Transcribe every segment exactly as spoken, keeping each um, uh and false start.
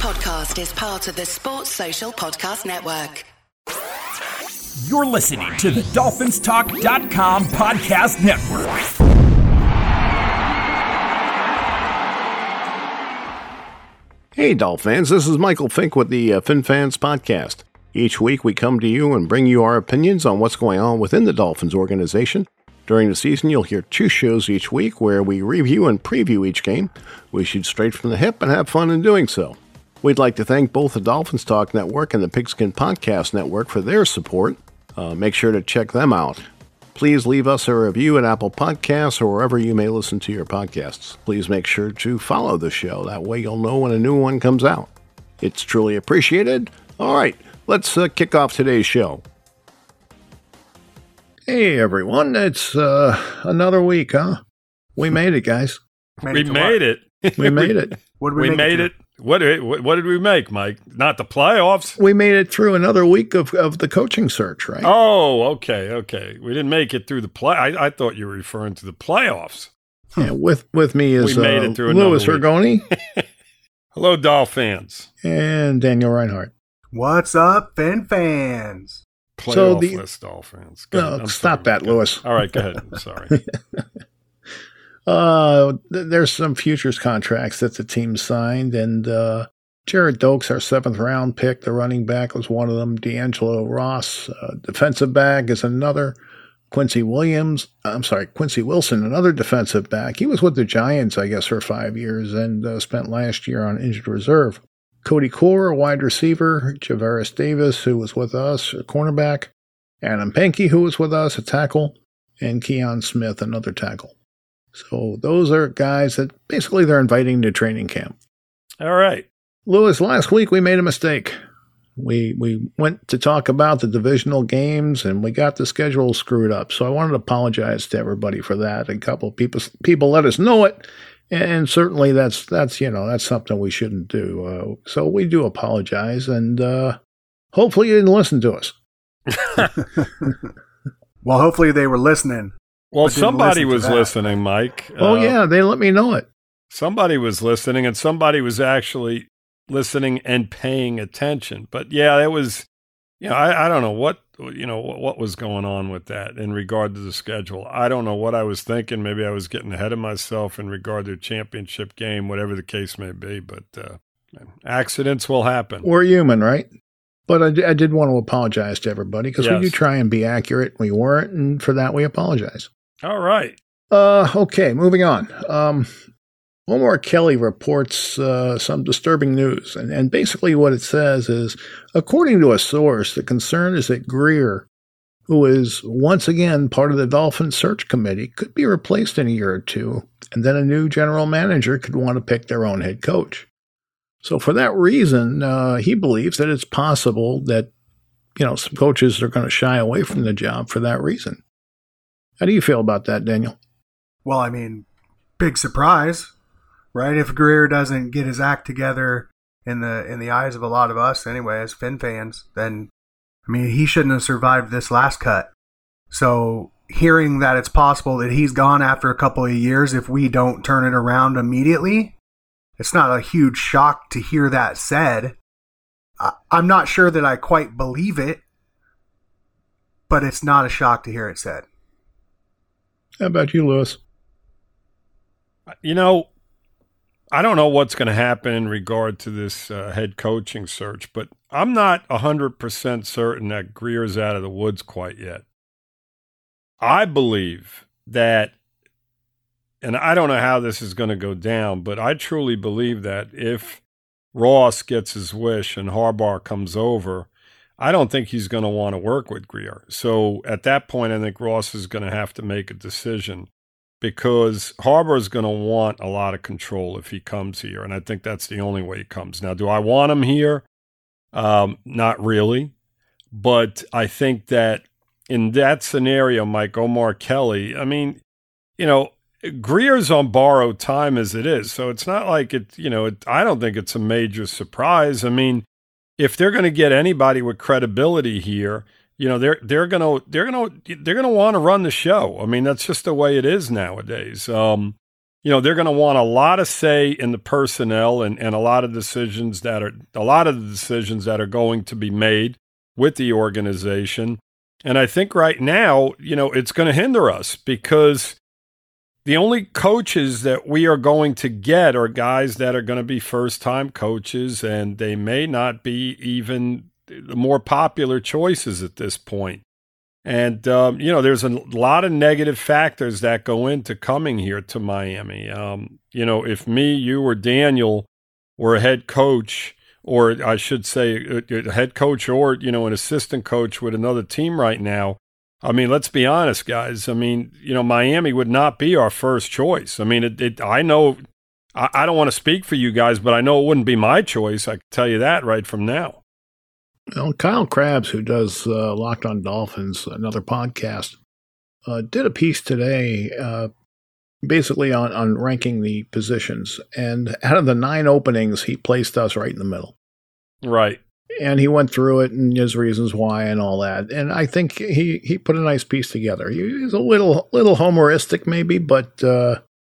podcast is part of the Sports Social Podcast Network. You're listening to the Dolphins Talk dot com podcast network. Hey, Dolphins, this is Michael Fink with the uh, FinFans Podcast. Each week we come to you and bring you our opinions on what's going on within the Dolphins organization. During the season, you'll hear two shows each week where we review and preview each game. We shoot straight from the hip and have fun in doing so. We'd like to thank both the Dolphins Talk Network and the Pigskin Podcast Network for their support. Uh, make sure to check them out. Please leave us a review at Apple Podcasts or wherever you may listen to your podcasts. Please make sure to follow the show. That way you'll know when a new one comes out. It's truly appreciated. All right, let's uh, kick off today's show. Hey, everyone. It's uh, another week, huh? We made it, guys. Made we it made it. We made it. What did we, we make made it, it. What did, what did we make, Mike? Not the playoffs? We made it through another week of, of the coaching search, right? Oh, okay, okay. We didn't make it through the play. I, I thought you were referring to the playoffs. Yeah, with, with me is we made uh, it through Louis another Ergoni Hello, Doll fans. and Daniel Reinhardt. What's up, Fin fans? Playoff So the- list, Doll fans. Go ahead. No, I'm stop sorry. that, Go Louis. ahead. All right, go ahead. I'm sorry. Uh, th- there's some futures contracts that the team signed, and uh, Jared Dokes, our seventh round pick, the running back, was one of them. D'Angelo Ross, uh, defensive back, is another. Quincy Williams, I'm sorry, Quincy Wilson, another defensive back. He was with the Giants, I guess, for five years and uh, spent last year on injured reserve. Cody Core, a wide receiver. Javaris Davis, who was with us, a cornerback. Adam Pankey, who was with us, a tackle. And Keon Smith, another tackle. So those are guys that basically they're inviting to training camp. All right. Louis, last week we made a mistake. We we went to talk about the divisional games and we got the schedule screwed up. So I wanted to apologize to everybody for that. A couple of people people let us know it, and certainly that's that's you know that's something we shouldn't do. Uh, so we do apologize, and uh, hopefully you didn't listen to us. Well, hopefully they were listening. Well, But didn't somebody listen to was that. listening, Mike. Oh Uh, yeah, they let me know it. Somebody was listening, and somebody was actually listening and paying attention. But yeah, it was, you know, I, I don't know what, you know, what, what was going on with that in regard to the schedule. I don't know what I was thinking. Maybe I was getting ahead of myself in regard to a championship game, whatever the case may be. But uh, accidents will happen. We're human, right? But I, d- I did want to apologize to everybody because we Yes. do try and be accurate. We weren't, and for that we apologize. All right. Uh, okay, moving on. Um, Omar Kelly reports uh, some disturbing news, and, and basically what it says is, according to a source, the concern is that Greer, who is once again part of the Dolphins search committee, could be replaced in a year or two, and then a new general manager could want to pick their own head coach. So for that reason, uh, he believes that it's possible that, you know, some coaches are going to shy away from the job for that reason. How do you feel about that, Daniel? Well, I mean, big surprise, right? If Greer doesn't get his act together in the in the eyes of a lot of us, anyway, as Fin fans, then I mean, he shouldn't have survived this last cut. So hearing that it's possible that he's gone after a couple of years if we don't turn it around immediately, it's not a huge shock to hear that said. I, I'm not sure that I quite believe it, but it's not a shock to hear it said. How about you, Louis? You know, I don't know what's going to happen in regard to this uh, head coaching search, but I'm not one hundred percent certain that Greer's out of the woods quite yet. I believe that, and I don't know how this is going to go down, but I truly believe that if Ross gets his wish and Harbaugh comes over, I don't think he's going to want to work with Greer. So at that point, I think Ross is going to have to make a decision because Harbaugh is going to want a lot of control if he comes here. And I think that's the only way he comes. Now, do I want him here? Um, not really. But I think that in that scenario, Mike, Omar Kelly, I mean, you know, Greer's on borrowed time as it is. So it's not like it, you know, it, I don't think it's a major surprise. I mean, if they're going to get anybody with credibility here, you know, they're they're going to they're going to they're going to want to run the show. I mean, that's just the way it is nowadays. Um, you know, they're going to want a lot of say in the personnel and, and a lot of decisions that are a lot of the decisions that are going to be made with the organization. And I think right now, you know, it's going to hinder us because the only coaches that we are going to get are guys that are going to be first-time coaches, and they may not be even the more popular choices at this point. And, um, you know, there's a lot of negative factors that go into coming here to Miami. Um, you know, if me, you, or Daniel were a head coach, or I should say a head coach or, you know, an assistant coach with another team right now, I mean, let's be honest, guys. I mean, you know, Miami would not be our first choice. I mean, it, it, I know, I, I don't want to speak for you guys, but I know it wouldn't be my choice. I can tell you that right from now. Well, Kyle Krabs, who does uh, Locked on Dolphins, another podcast, uh, did a piece today uh, basically on, on ranking the positions. And out of the nine openings, he placed us right in the middle. Right. And he went through it and his reasons why and all that. And I think he, he put a nice piece together. He was a little little homeristic maybe, but uh,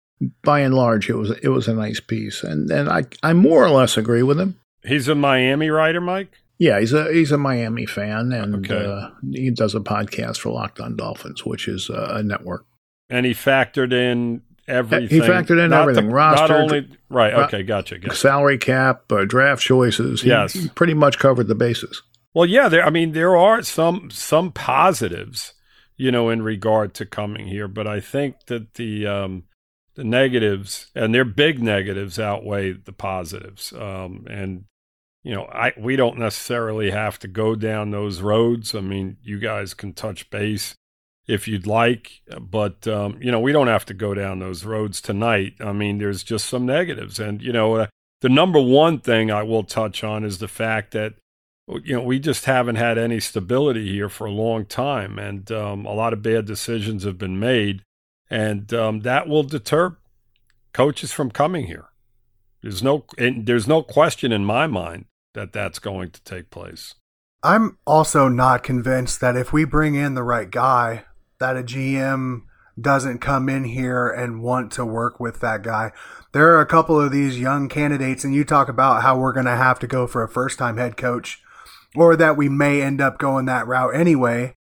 by and large, it was it was a nice piece. And and I I more or less agree with him. He's a Miami writer, Mike? Yeah, he's a he's a Miami fan, and okay. uh, he does a podcast for Locked on Dolphins, which is uh, a network. And he factored in everything. He factored in not everything. The, Roster, not only right. Okay, gotcha. gotcha. Salary cap, uh, draft choices. He, yes, he pretty much covered the bases. Well, yeah. There. I mean, there are some some positives, you know, in regard to coming here, but I think that the um, the negatives, and they're big negatives, outweigh the positives. Um, and you know, I we don't necessarily have to go down those roads. I mean, you guys can touch base if you'd like, but, um, you know, we don't have to go down those roads tonight. I mean, there's just some negatives. And, you know, uh, the number one thing I will touch on is the fact that, you know, we just haven't had any stability here for a long time. And um, a lot of bad decisions have been made. And um, that will deter coaches from coming here. There's no, there's no question in my mind that that's going to take place. I'm also not convinced that if we bring in the right guy, that a G M doesn't come in here and want to work with that guy. There are a couple of these young candidates, and you talk about how we're going to have to go for a first-time head coach, or that we may end up going that route anyway.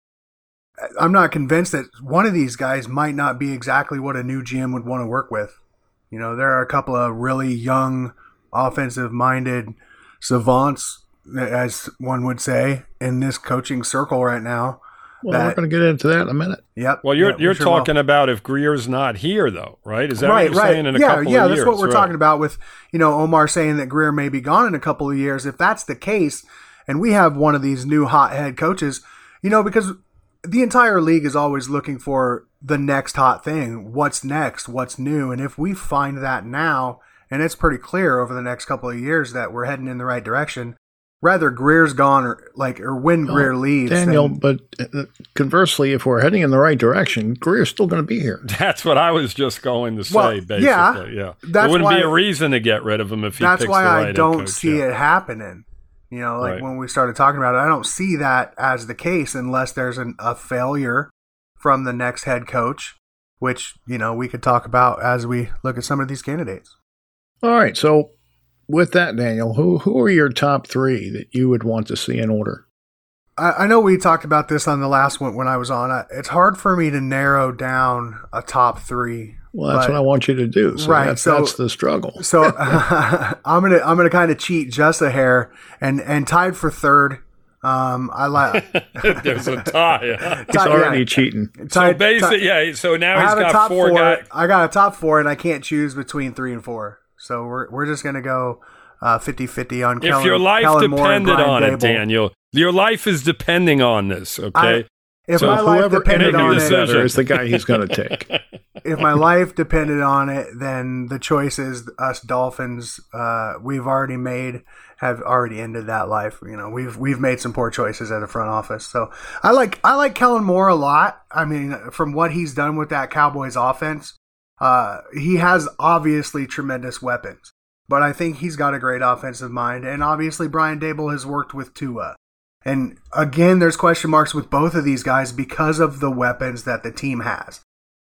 I'm not convinced that one of these guys might not be exactly what a new G M would want to work with. You know, there are a couple of really young, offensive-minded savants, as one would say, in this coaching circle right now. Well, that, we're going to get into that in a minute. Yep. Well, you're yeah, you're sure talking will. about if Greer's not here, though, right? Is that right, what you're right. saying in a yeah, couple yeah, of years? Yeah, that's what we're right. talking about with, you know, Omar saying that Greer may be gone in a couple of years. If that's the case, and we have one of these new hot head coaches, you know, because the entire league is always looking for the next hot thing. What's next? What's new? And if we find that now, and it's pretty clear over the next couple of years that we're heading in the right direction, rather Greer's gone or like or when no, Greer leaves. Daniel, then, but conversely, if we're heading in the right direction, Greer's still going to be here. That's what I was just going to say, well, basically. Yeah, yeah. That's there wouldn't why, be a reason to get rid of him if he that's picks why the right I don't coach, see yeah. it happening. You know, like right. when we started talking about it, I don't see that as the case unless there's an, a failure from the next head coach, which, you know, we could talk about as we look at some of these candidates. All right, so with that, Daniel, who who are your top three that you would want to see in order? I, I know we talked about this on the last one when I was on. It's hard for me to narrow down a top three. Well, that's but, what I want you to do. So right, that's, so, that's the struggle. So uh, I'm gonna I'm gonna kind of cheat just a hair and and tied for third. Um, I like. There's a tie. He's already yeah. cheating. So tied, basically, yeah. So now I he's have got a top four, four guys. I got a top four, and I can't choose between three and four. So we're we're just gonna go uh, fifty-fifty on. If Kellen, your life Kellen depended on Dable. it, Daniel, your life is depending on this. Okay. I, if so my life whoever depended on it, better is the guy he's going to take. If my life depended on it, then the choices us Dolphins uh, we've already made have already ended that life. You know, we've we've made some poor choices at the front office. So I like I like Kellen Moore a lot. I mean, from what he's done with that Cowboys offense, uh, he has obviously tremendous weapons. But I think he's got a great offensive mind, and obviously Brian Dable has worked with Tua. And again, there's question marks with both of these guys because of the weapons that the team has.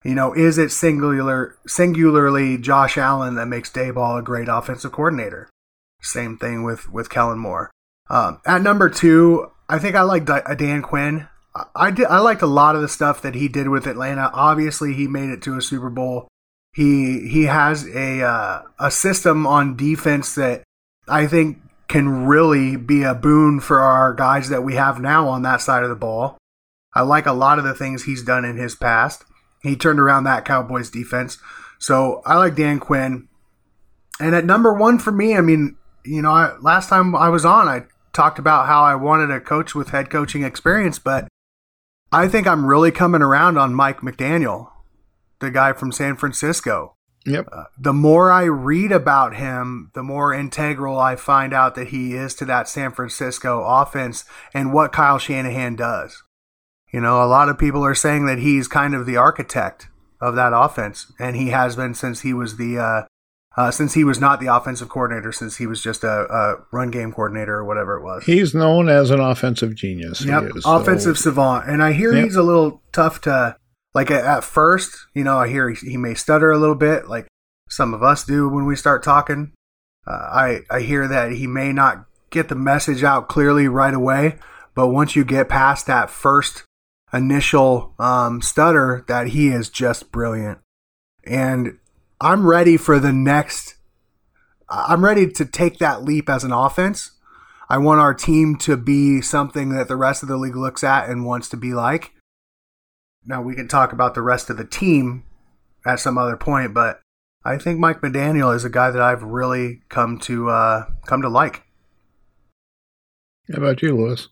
You know, is it singular, singularly Josh Allen that makes Daboll a great offensive coordinator? Same thing with, with Kellen Moore. Um, at number two, I think I like Dan Quinn. I, I, did, I liked a lot of the stuff that he did with Atlanta. Obviously, he made it to a Super Bowl. He he has a uh, a system on defense that I think can really be a boon for our guys that we have now on that side of the ball. I like a lot of the things he's done in his past. He turned around that Cowboys defense. So I like Dan Quinn. And at number one for me, I mean, you know, I, last time I was on, I talked about how I wanted a coach with head coaching experience, but I think I'm really coming around on Mike McDaniel, the guy from San Francisco. Yep. Uh, the more I read about him, the more integral I find out that he is to that San Francisco offense and what Kyle Shanahan does. You know, a lot of people are saying that he's kind of the architect of that offense, and he has been since he was the uh, uh, since he was not the offensive coordinator, since he was just a, a run game coordinator or whatever it was. He's known as an offensive genius. Yep, he is, offensive so. savant, and I hear Yep. he's a little tough to. Like at, at first, you know, I hear he, he may stutter a little bit, like some of us do when we start talking. Uh, I I hear that he may not get the message out clearly right away, but once you get past that first initial um, stutter, that he is just brilliant. And I'm ready for the next. I'm ready to take that leap as an offense. I want our team to be something that the rest of the league looks at and wants to be like. Now, we can talk about the rest of the team at some other point, but I think Mike McDaniel is a guy that I've really come to uh, come to like. How about you, Lewis?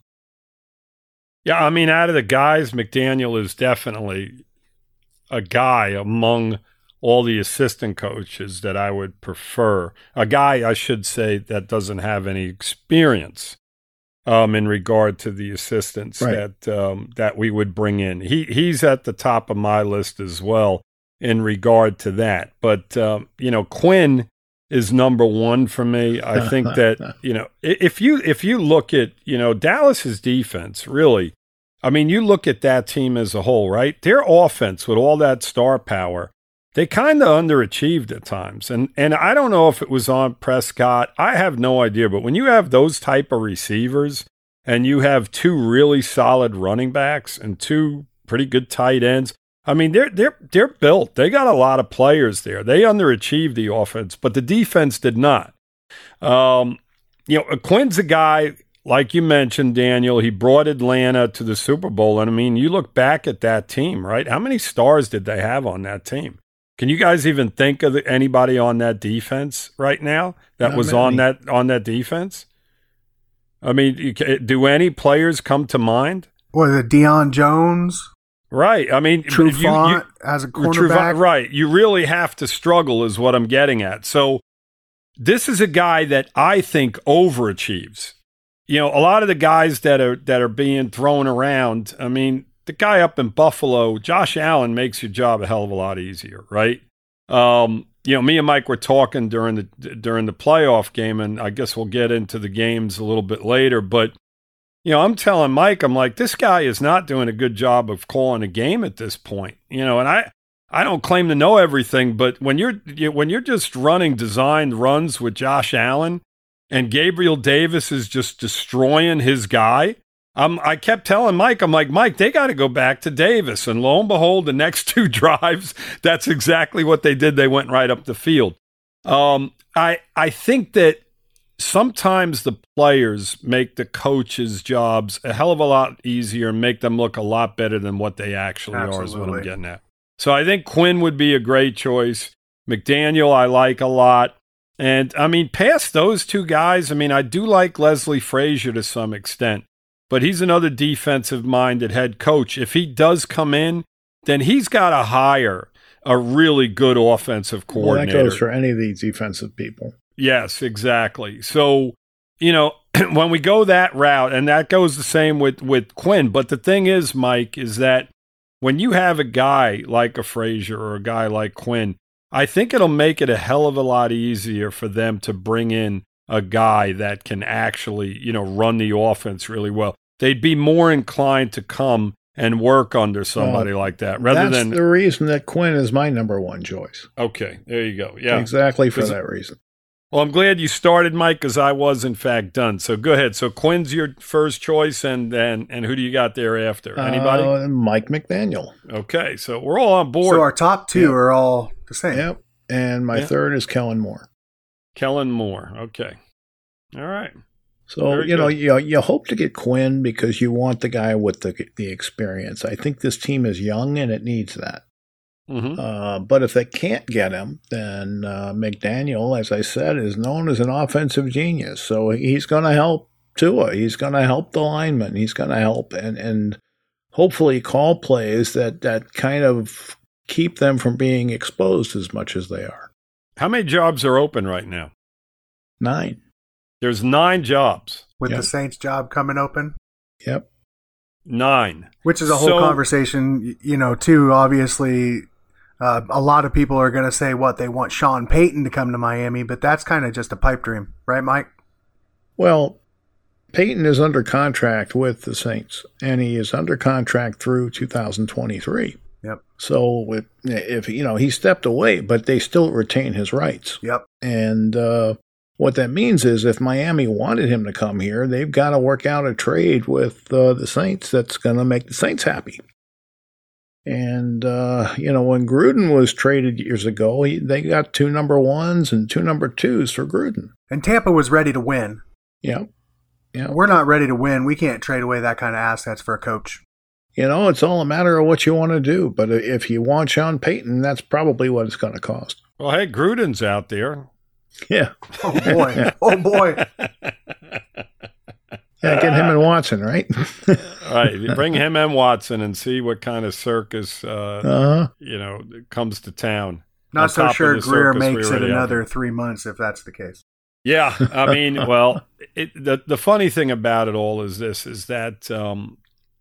Yeah, I mean, out of the guys, McDaniel is definitely a guy among all the assistant coaches that I would prefer. A guy, I should say, that doesn't have any experience Um, in regard to the assistants right. that um, that we would bring in. He he's at the top of my list as well in regard to that. But um, you know, Quinn is number one for me. I think that you know, if you if you look at you know Dallas's defense, really, I mean, you look at that team as a whole, right? Their offense with all that star power, they kind of underachieved at times. And and I don't know if it was on Prescott. I have no idea. But when you have those type of receivers and you have two really solid running backs and two pretty good tight ends, I mean, they're they're they're built. They got a lot of players there. They underachieved the offense, but the defense did not. Um, you know, Quinn's a guy, like you mentioned, Daniel, he brought Atlanta to the Super Bowl. And I mean, you look back at that team, right? How many stars did they have on that team? Can you guys even think of anybody on that defense right now that Not was many. on that on that defense? I mean, you ca- do any players come to mind? What is it, Deion Jones? Right. I mean, Trufant you, you, as a Trufant, cornerback. right. You really have to struggle is what I'm getting at. So this is a guy that I think overachieves. You know, a lot of the guys that are that are being thrown around, I mean, the guy up in Buffalo, Josh Allen, makes your job a hell of a lot easier, right? Um, you know, me and Mike were talking during the during the playoff game, and I guess we'll get into the games a little bit later. But you know, I'm telling Mike, I'm like, this guy is not doing a good job of calling a game at this point. You know, and I I don't claim to know everything, but when you're you, when you're just running designed runs with Josh Allen, and Gabriel Davis is just destroying his guy. Um, I kept telling Mike, I'm like, Mike, they got to go back to Davis. And lo and behold, the next two drives, that's exactly what they did. They went right up the field. Um, I I think that sometimes the players make the coaches' jobs a hell of a lot easier and make them look a lot better than what they actually Absolutely. are is what I'm getting at. So I think Quinn would be a great choice. McDaniel I like a lot. And, I mean, past those two guys, I mean, I do like Leslie Frazier to some extent. But he's another defensive-minded head coach. If he does come in, then he's got to hire a really good offensive coordinator. Well, that goes for any of these defensive people. Yes, exactly. So, you know, when we go that route, and that goes the same with, with Quinn. But the thing is, Mike, is that when you have a guy like a Frazier or a guy like Quinn, I think it'll make it a hell of a lot easier for them to bring in a guy that can actually, you know, run the offense really well. They'd be more inclined to come and work under somebody Well, like that rather That's than the reason that Quinn is my number one choice. Okay, there you go. Yeah. Exactly for 'Cause- that reason. Well, I'm glad you started, Mike, because I was in fact done. So go ahead. So Quinn's your first choice, and and, and who do you got there after? Anybody? Uh, Mike McDaniel. Okay, so we're all on board. So our top two Yep. are all the same. Yep. And my Yeah. third is Kellen Moore. Kellen Moore. Okay. All right. So, Very you know, good. you, you hope to get Quinn because you want the guy with the the experience. I think this team is young and it needs that. Mm-hmm. Uh, but if they can't get him, then uh, McDaniel, as I said, is known as an offensive genius. So he's going to help Tua. He's going to help the linemen. He's going to help and, and hopefully call plays that, that kind of keep them from being exposed as much as they are. How many jobs are open right now? Nine. There's nine jobs. With Yep. the Saints job coming open, Yep. Nine. which is a whole So- conversation, y- you know, too. Obviously, uh, a lot of people are going to say what they want Sean Payton to come to Miami, but that's kind of just a pipe dream, right, Mike? Well, Peyton is under contract with the Saints, and he is under contract through two thousand twenty-three. Yep. So if, if you know he stepped away, but they still retain his rights. Yep. And uh, what that means is, if Miami wanted him to come here, they've got to work out a trade with uh, the Saints that's going to make the Saints happy. And uh, you know, when Gruden was traded years ago, he, they got two number ones and two number twos for Gruden. And Tampa was ready to win. Yeah. Yeah. We're not ready to win. We can't trade away that kind of assets for a coach. You know, it's all a matter of what you want to do. But if you want Sean Payton, that's probably what it's going to cost. Well, hey, Gruden's out there. Yeah. Oh, boy. Oh, boy. Yeah, get him and Watson, right? All right, you bring him and Watson and see what kind of circus, uh, uh-huh. you know, comes to town. Not On so top of sure the Greer circus we makes it already have. another three months if that's the case. Yeah, I mean, well, it, the the funny thing about it all is this: is that um,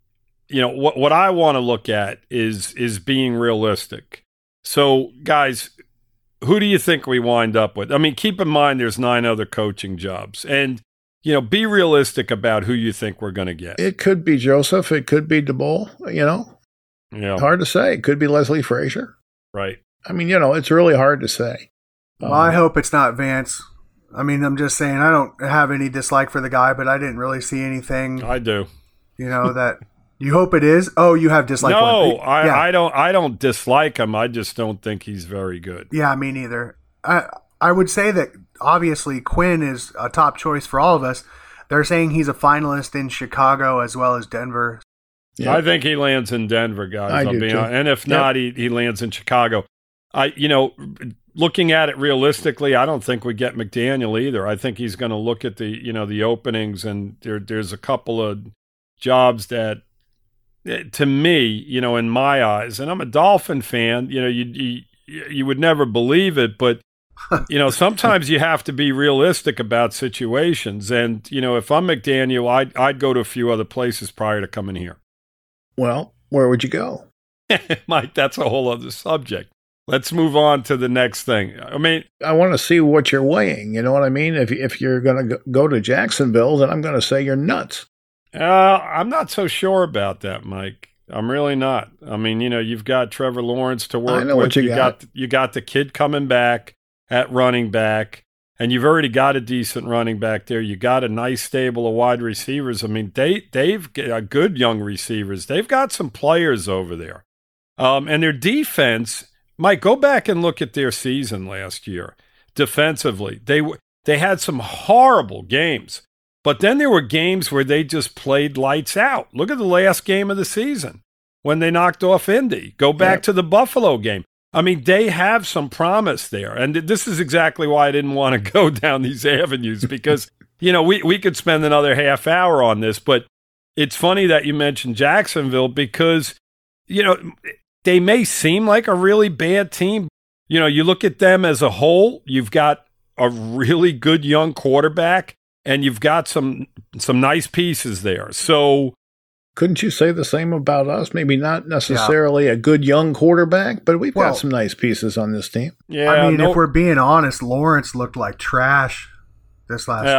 you know what what I want to look at is is being realistic. So, guys, who do you think we wind up with? I mean, keep in mind there's nine other coaching jobs, and you know, be realistic about who you think we're going to get. It could be Joseph. It could be DeBoll. You know, Yeah, hard to say. It could be Leslie Frazier. right. I mean, you know, it's really hard to say. Well, I Um, hope it's not Vance. I mean, I'm just saying I don't have any dislike for the guy, but I didn't really see anything, I do. you know, that you hope it is. Oh, you have dislike for No, him. I, yeah. I don't. I don't dislike him. I just don't think he's very good. Yeah, me neither. I I would say that obviously Quinn is a top choice for all of us. They're saying he's a finalist in Chicago as well as Denver. Yeah. I think he lands in Denver, guys. I I'll do be too. honest. And if Yep. not, he, he lands in Chicago. I, you know, looking at it realistically, I don't think we get McDaniel either. I think he's going to look at the, you know, the openings, and there, there's a couple of jobs that, eh, to me, you know, in my eyes, and I'm a Dolphin fan. You know, you you, you would never believe it, but you know, sometimes you have to be realistic about situations. And you know, if I'm McDaniel, I'd I'd go to a few other places prior to coming here. Well, where would you go? Mike, that's a whole other subject. Let's move on to the next thing. I mean, I want to see what you're weighing. You know what I mean? If if you're going to go to Jacksonville, then I'm going to say you're nuts. uh, I'm not so sure about that, Mike. I'm really not. I mean, you know, you've got Trevor Lawrence to work I know with. what you got. you got the kid coming back at running back, and you've already got a decent running back there. You got a nice stable of wide receivers. I mean, they they've got good young receivers. They've got some players over there, um, and their defense. Mike, go back and look at their season last year. Defensively, they they had some horrible games, but then there were games where they just played lights out. Look at the last game of the season when they knocked off Indy. Go back Yep. to the Buffalo game. I mean, they have some promise there, and this is exactly why I didn't want to go down these avenues because you know we we could spend another half hour on this, but it's funny that you mentioned Jacksonville because you know. They may seem like a really bad team. You know, you look at them as a whole, you've got a really good young quarterback, and you've got some some nice pieces there. So Couldn't you say the same about us? Maybe not necessarily a good young quarterback, but we've Well- got some nice pieces on this team. yeah, I mean, no- if we're being honest, Lawrence looked like trash this last well, year.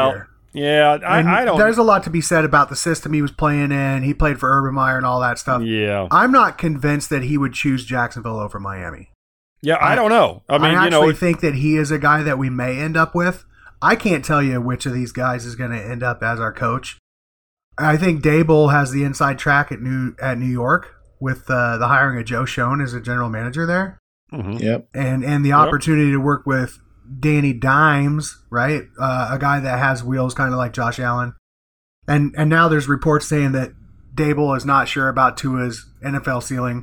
Yeah, I, I don't. There's a lot to be said about the system he was playing in. He played for Urban Meyer and all that stuff. Yeah. I'm not convinced that he would choose Jacksonville over Miami. Yeah, I, I don't know. I mean, I you know, actually think that he is a guy that we may end up with. I can't tell you which of these guys is going to end up as our coach. I think Dable has the inside track at New at New York with uh, the hiring of Joe Schoen as a general manager there. Mm-hmm. Yep. And and the opportunity yep. to work with Danny Dimes, right? Uh, a guy that has wheels kind of like Josh Allen. And and now there's reports saying that Dable is not sure about Tua's N F L ceiling.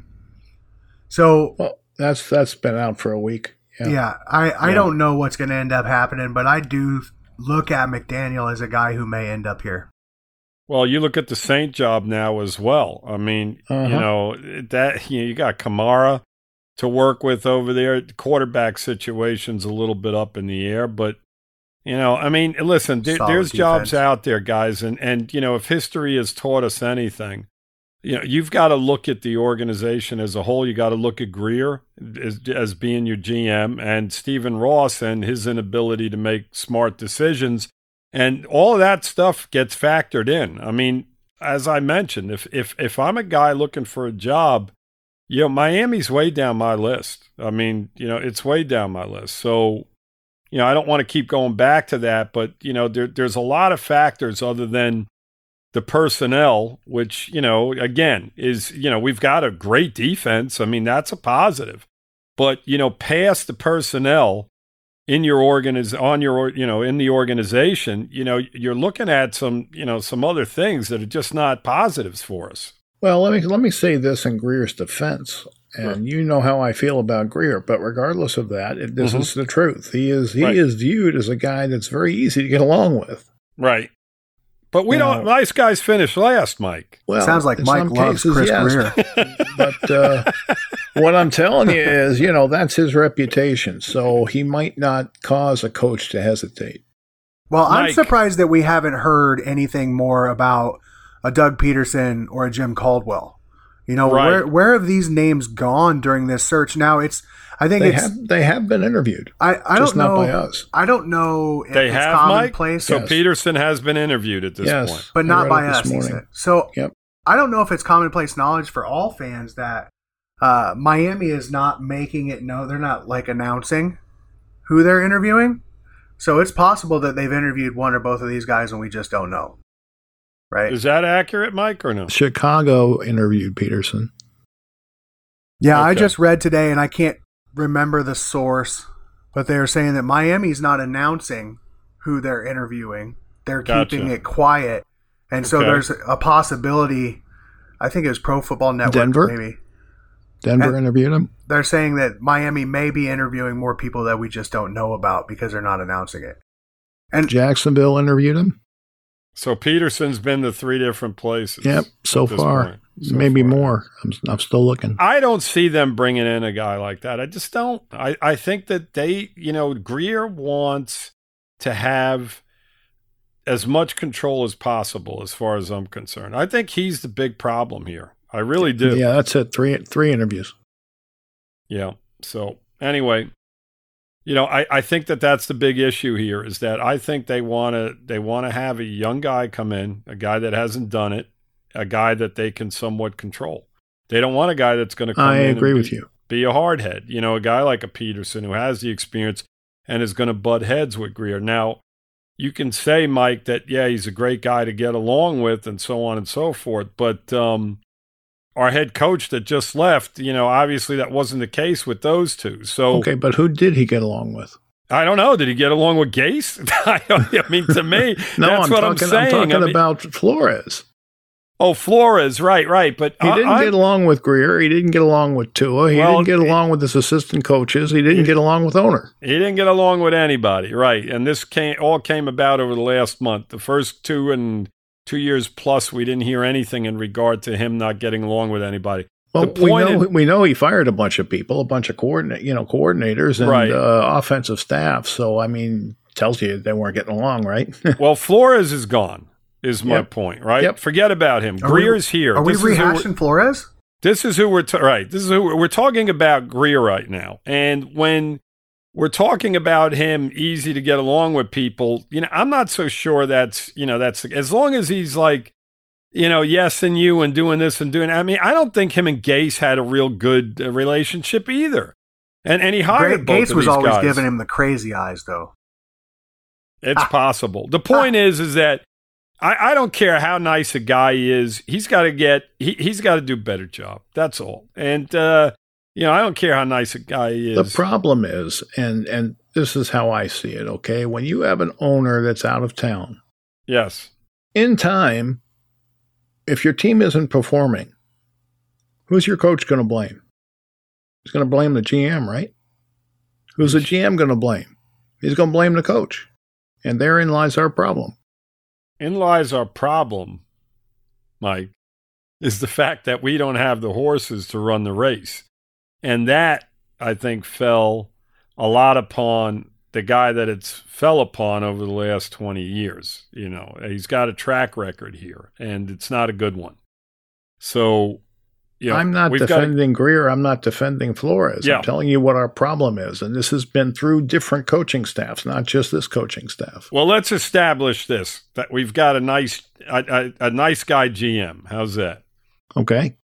So well, that's that's been out for a week. Yeah, yeah I, I yeah. don't know what's going to end up happening, but I do look at McDaniel as a guy who may end up here. Well, you look at the Saint job now as well. I mean, uh-huh. you know, that you, know, you got Kamara to work with over there. The quarterback situation's a little bit up in the air, but you know, I mean, listen, there, there's defense. Jobs out there, guys, and and you know, if history has taught us anything, you know, you've got to look at the organization as a whole. You got to look at Grier as, as being your G M and Stephen Ross and his inability to make smart decisions, and all of that stuff gets factored in. I mean, as I mentioned, if if if I'm a guy looking for a job, you know, Miami's way down my list. I mean, you know, it's way down my list. So, you know, I don't want to keep going back to that, but, you know, there, there's a lot of factors other than the personnel, which, you know, again, is, you know, we've got a great defense. I mean, that's a positive. But, you know, past the personnel in your organiz- on your, you know, in the organization, you know, you're looking at some, you know, some other things that are just not positives for us. Well, let me let me say this in Grier's defense, and sure. you know how I feel about Grier. But regardless of that, it, this mm-hmm. is the truth. He is he right. is viewed as a guy that's very easy to get along with. Right. But we now, don't. Nice guys finish last, Mike. Well, sounds like Mike loves cases, Chris yes. Grier. But uh, what I'm telling you is, you know, that's his reputation. So he might not cause a coach to hesitate. Well, Mike. I'm surprised that we haven't heard anything more about a Doug Peterson or a Jim Caldwell. You know, right. where where have these names gone during this search? Now it's, I think they it's, have they have been interviewed. I, I just don't know. Not by us. I don't know if they it's have, commonplace. Mike? So yes. Peterson has been interviewed at this yes, point. But not by us, he said. So yep. I don't know if it's commonplace knowledge for all fans that uh, Miami is not making it known. They're not like announcing who they're interviewing. So it's possible that they've interviewed one or both of these guys and we just don't know. Right. Is that accurate, Mike, or no? Chicago interviewed Peterson. Yeah, okay. I just read today, and I can't remember the source, but they're saying that Miami's not announcing who they're interviewing. They're Gotcha. keeping it quiet. And so Okay. there's a possibility, I think it was Pro Football Network, Denver? maybe. Denver And interviewed him. They're saying that Miami may be interviewing more people that we just don't know about because they're not announcing it. And Jacksonville interviewed him. So Peterson's been to three different places. Yep, so at this far. point. So Maybe far. more. I'm, I'm still looking. I don't see them bringing in a guy like that. I just don't. I, I think that they, you know, Grier wants to have as much control as possible as far as I'm concerned. I think he's the big problem here. I really do. Yeah, that's it. Three three interviews. Yeah. So anyway, you know, I, I think that that's the big issue here is that I think they want to they want to have a young guy come in, a guy that hasn't done it, a guy that they can somewhat control. They don't want a guy that's going to come I in agree and with be, you. be a hardhead. You know, a guy like a Peterson who has the experience and is going to butt heads with Grier. Now, you can say, Mike, that, yeah, he's a great guy to get along with and so on and so forth. But um, our head coach that just left, you know, obviously that wasn't the case with those two. So Okay, but who did he get along with? I don't know. Did he get along with Gase? I, I mean, to me, no, that's I'm what talking, I'm saying. I'm talking I mean, about Flores. Oh, Flores, right, right. But He didn't I, get along with Grier. He didn't get along with Tua. He Well, didn't get along with his assistant coaches. He didn't he- get along with owner. He didn't get along with anybody, right? And this came all came about over the last month. The first two and two years plus, we didn't hear anything in regard to him not getting along with anybody. Well, The we point know in- we know he fired a bunch of people, a bunch of coordinate, you know, coordinators and Right. uh, offensive staff. So I mean, tells you they weren't getting along, right? Well, Flores is gone, is my Yep. point, right? Yep. Forget about him. Are we- Grier's here. are we This is who we're- rehashing Flores? This is who we're ta- right. This is who we're, we're talking about Grier right now. And when we're talking about him easy to get along with people. You know, I'm not so sure that's, you know, that's as long as he's like, you know, yes and you and doing this and doing, I mean, I don't think him and Gase had a real good uh, relationship either. And and he hired both Gase of was these always guys. giving him the crazy eyes, though. It's ah. possible. The point ah. is, is that I, I don't care how nice a guy is. He's got to get, he, he's got to do a better job. That's all. And, uh, you know, I don't care how nice a guy is. The problem is, and and this is how I see it, okay? When you have an owner that's out of town. Yes. In time, if your team isn't performing, who's your coach going to blame? He's going to blame the G M, right? Who's the G M going to blame? He's going to blame the coach. And therein lies our problem. In lies our problem, Mike, is the fact that we don't have the horses to run the race. And that, I think, fell a lot upon the guy that it's fell upon over the last twenty years. You know, he's got a track record here, and it's not a good one. So, you know, I'm not defending gotta, Grier. I'm not defending Flores. Yeah. I'm telling you what our problem is. And this has been through different coaching staffs, not just this coaching staff. Well, let's establish this, that we've got a nice, a, a, a nice guy G M. How's that? Okay.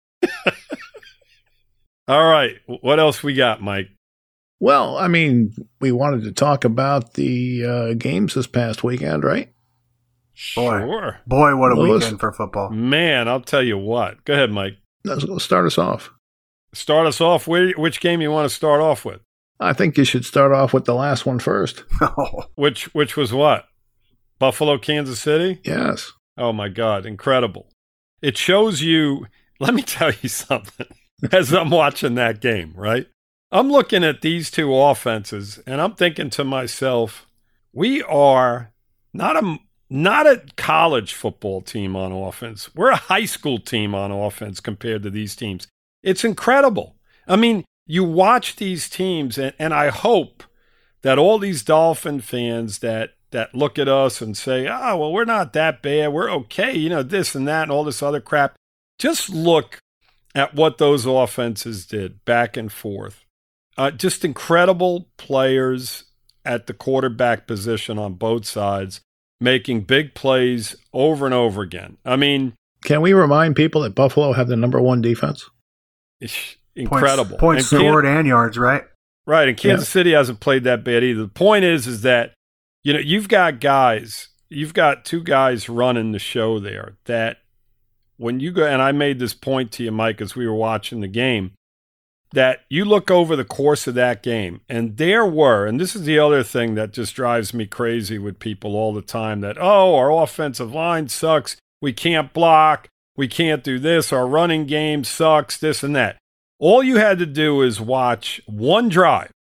All right. What else we got, Mike? Well, I mean, we wanted to talk about the uh, games this past weekend, right? Boy, sure. Boy, what a Lewis. weekend for football. Man, I'll tell you what. Go ahead, Mike. Let's, let's start us off. Start us off. Where, which game you want to start off with? I think you should start off with the last one first. Which which was what? Buffalo, Kansas City? Yes. Oh, my God. Incredible. It shows you, let me tell you something, as I'm watching that game, right? I'm looking at these two offenses, and I'm thinking to myself, we are not a not a college football team on offense. We're a high school team on offense compared to these teams. It's incredible. I mean, you watch these teams, and, and I hope that all these Dolphin fans that that look at us and say, oh, well, we're not that bad. We're okay. You know, this and that and all this other crap. Just look at what those offenses did back and forth. Uh, just incredible players at the quarterback position on both sides, making big plays over and over again. I mean, can we remind people that Buffalo have the number one defense? Incredible. Points, points scored and yards, right? Right, and Kansas yeah. City hasn't played that bad either. The point is, is that, you know, you've got guys, you've got two guys running the show there that when you go, and I made this point to you, Mike, as we were watching the game, that you look over the course of that game, and there were, and this is the other thing that just drives me crazy with people all the time, that, oh, our offensive line sucks, we can't block, we can't do this, our running game sucks, this and that. All you had to do is watch one drive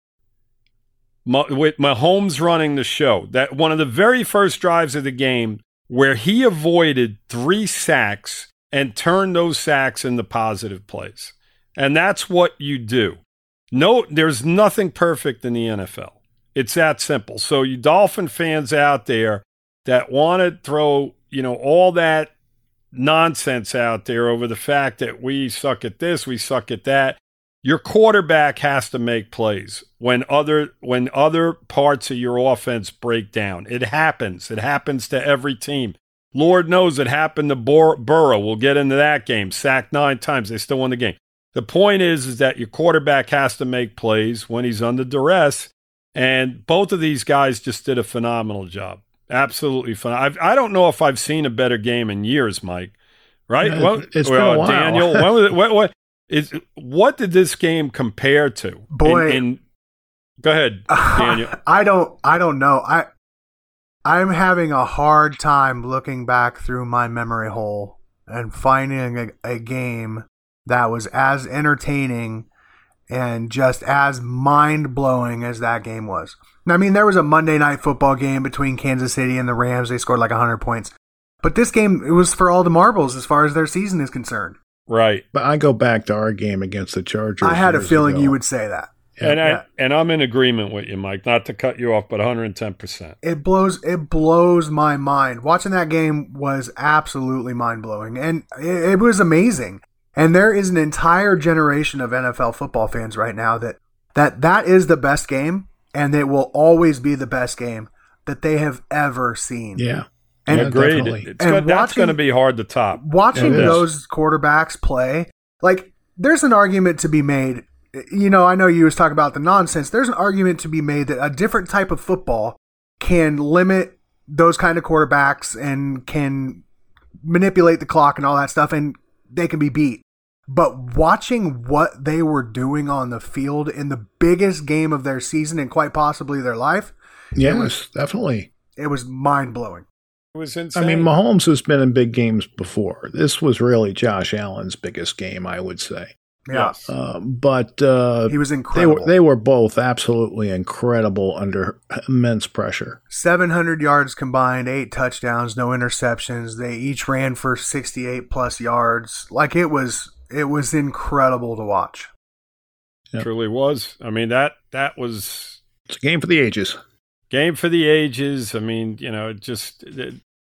with Mahomes running the show, that one of the very first drives of the game where he avoided three sacks and turned those sacks into positive plays. And that's what you do. No, there's nothing perfect in the N F L. It's that simple. So you Dolphin fans out there that want to throw, you know, all that nonsense out there over the fact that we suck at this, we suck at that. Your quarterback has to make plays when other when other parts of your offense break down. It happens. It happens to every team. Lord knows it happened to Bur- Burrow. We'll get into that game. Sacked nine times. They still won the game. The point is, is that your quarterback has to make plays when he's under duress, and both of these guys just did a phenomenal job. Absolutely phenomenal. I don't know if I've seen a better game in years, Mike. Right? Yeah, well, it's well, been a while. Daniel, when was it, what, what, is, what did this game compare to? Boy, in, in, go ahead, Daniel. I don't. I don't know. I I'm having a hard time looking back through my memory hole and finding a, a game that was as entertaining and just as mind-blowing as that game was. I mean, there was a Monday Night Football game between Kansas City and the Rams. They scored like one hundred points. But this game, it was for all the marbles as far as their season is concerned. Right. But I go back to our game against the Chargers. I had a feeling ago. you would say that. And yeah. I and I'm in agreement with you, Mike. Not to cut you off, but one hundred ten percent. It blows it blows my mind. Watching that game was absolutely mind-blowing, and it, it was amazing. And there is an entire generation of N F L football fans right now that that that is the best game and it will always be the best game that they have ever seen. Yeah. And Agreed. definitely. It's good, that's going to be hard to top. Watching It is. those quarterbacks play, like, there's an argument to be made. You know, I know you was talking about the nonsense. There's an argument to be made that a different type of football can limit those kind of quarterbacks and can manipulate the clock and all that stuff, and they can be beat. But watching what they were doing on the field in the biggest game of their season and quite possibly their life, Yes, it was, definitely. it was mind-blowing. It was insane. I mean, Mahomes has been in big games before. This was really Josh Allen's biggest game, I would say. Yeah. Yes. Uh, but uh, He was they incredible. were they were both absolutely incredible under immense pressure. seven hundred yards combined, eight touchdowns, no interceptions. They each ran for sixty-eight plus yards. Like, it was it was incredible to watch. Yep. Truly was. I mean, that that was It's a game for the ages. game for the ages. I mean, you know, it just, it,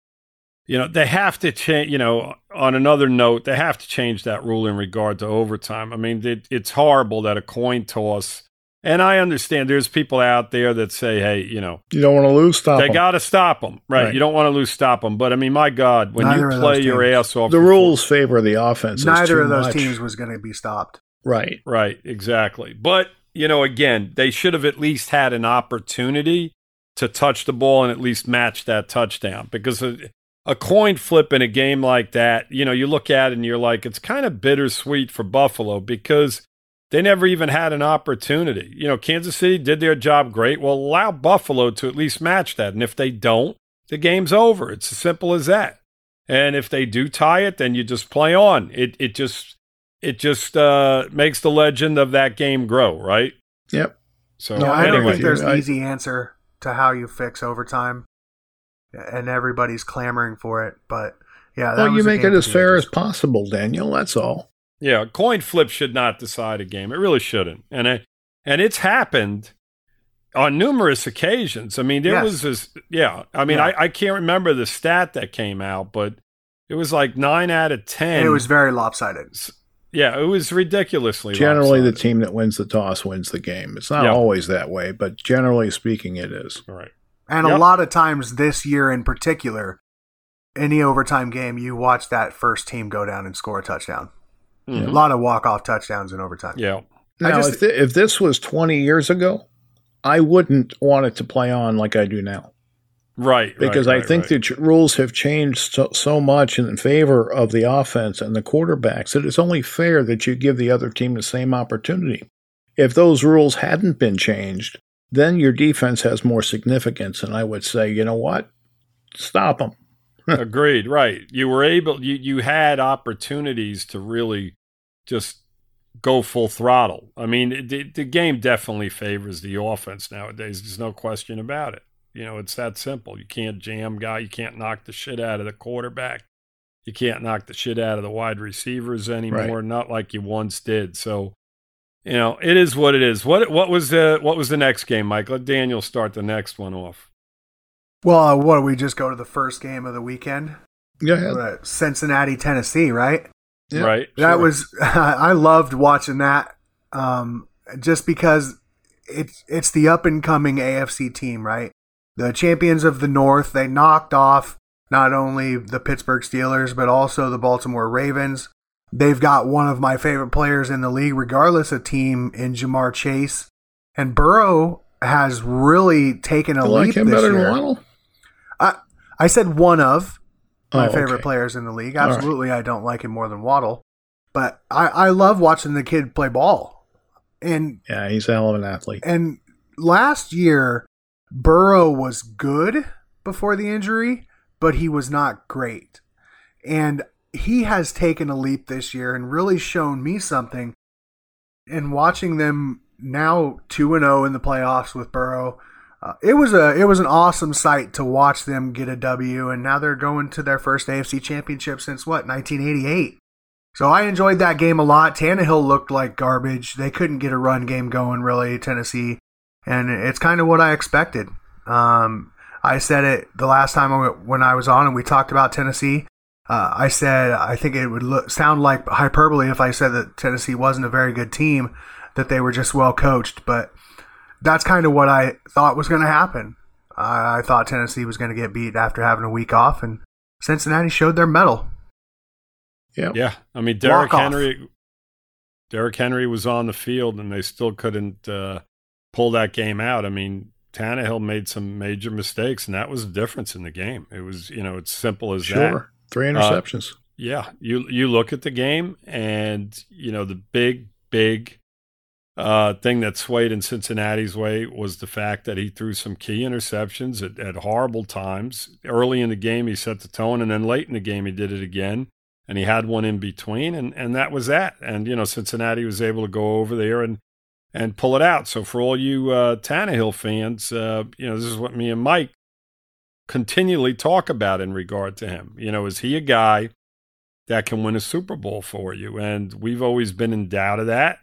you know, they have to change, you know, on another note, they have to change that rule in regard to overtime. I mean, it, it's horrible that a coin toss, and I understand there's people out there that say, hey, you know, You don't want to lose, stop they them. got to stop them, right? Right. You don't want to lose, stop them. But I mean, my God, when Neither you of play those your teams. ass off, The for rules favor the offense. Neither too of those much. teams was going to be stopped. Right. Right, exactly. But, you know, again, they should have at least had an opportunity to touch the ball and at least match that touchdown. Because a, a coin flip in a game like that, you know, you look at it and you're like, it's kind of bittersweet for Buffalo because they never even had an opportunity. You know, Kansas City did their job great. Well, allow Buffalo to at least match that. And if they don't, the game's over. It's as simple as that. And if they do tie it, then you just play on. It it just... It just uh, makes the legend of that game grow, right? Yep. So No, I don't anyway, think there's I- an easy answer to how you fix overtime, and everybody's clamoring for it. But yeah, that Well, you was a make game it for as the fair ages. as possible, Daniel. That's all. yeah, a coin flip should not decide a game. It really shouldn't, and it, and it's happened on numerous occasions. I mean, there Yes. was this. Yeah, I mean, Yeah. I, I can't remember the stat that came out, but it was like nine out of ten. And it was very lopsided. yeah, it was ridiculously. Generally, the lopsided. team that wins the toss wins the game. It's not Yeah. always that way, but generally speaking, it is. right. And a Yep. lot of times this year in particular, any overtime game, you watch that first team go down and score a touchdown. Mhm. A lot of walk-off touchdowns in overtime. Yeah. I Now, just- if, th- if this was twenty years ago, I wouldn't want it to play on like I do now. Right. Because right, I right, think right. the ch- rules have changed so, so much in favor of the offense and the quarterbacks that it's only fair that you give the other team the same opportunity. If those rules hadn't been changed, then your defense has more significance. And I would say, you know what? Stop them. Agreed. Right. You were able, you, you had opportunities to really just go full throttle. I mean, the, the game definitely favors the offense nowadays. There's no question about it. You know, it's that simple. You can't jam guy. You can't knock the shit out of the quarterback. You can't knock the shit out of the wide receivers anymore. Right. Not like you once did. So, you know, it is what it is. What what was the what was the next game, Mike? Let Daniel start the next one off. Well, uh, what, we just go to the first game of the weekend? Go ahead. Uh, Cincinnati, Tennessee, right? Yeah. Right? That Sure. was I loved watching that, um, just because it's it's the up and coming A F C team, right? The champions of the North. They knocked off not only the Pittsburgh Steelers but also the Baltimore Ravens. They've got one of my favorite players in the league, regardless of team, in Jamar Chase, and Burrow has really taken a You leap like him this better year. than Waddle? I I said one of my Oh, favorite okay. players in the league. All right. Absolutely, I don't like him more than Waddle, but I, I love watching the kid play ball. And Yeah, he's a hell of an athlete. and last year, Burrow was good before the injury, but he was not great. And he has taken a leap this year and really shown me something. And watching them now two and oh in the playoffs with Burrow, uh, it was a it was an awesome sight to watch them get a W. And now they're going to their first A F C championship since what, nineteen eighty-eight. So I enjoyed that game a lot. Tannehill looked like garbage. They couldn't get a run game going, really, Tennessee. And it's kind of what I expected. Um, I said it the last time I- when I was on and we talked about Tennessee. Uh, I said I think it would look, sound like hyperbole if I said that Tennessee wasn't a very good team, that they were just well coached. But that's kind of what I thought was going to happen. I, I thought Tennessee was going to get beat after having a week off, and Cincinnati showed their mettle. Yeah, yeah. I mean, Derrick Walk Henry. off. Derrick Henry was on the field, and they still couldn't uh, pull that game out. I mean, Tannehill made some major mistakes, and that was the difference in the game. It was, you know, it's simple as sure. that. Sure, three interceptions. Uh, yeah, you you look at the game, and you know the big big uh, thing that swayed in Cincinnati's way was the fact that he threw some key interceptions at, at horrible times. Early in the game, he set the tone, and then late in the game, he did it again. And he had one in between, and, and that was that. And, you know, Cincinnati was able to go over there and, and pull it out. So for all you uh, Tannehill fans, uh, you know, this is what me and Mike continually talk about in regard to him. You know, is he a guy that can win a Super Bowl for you? And we've always been in doubt of that.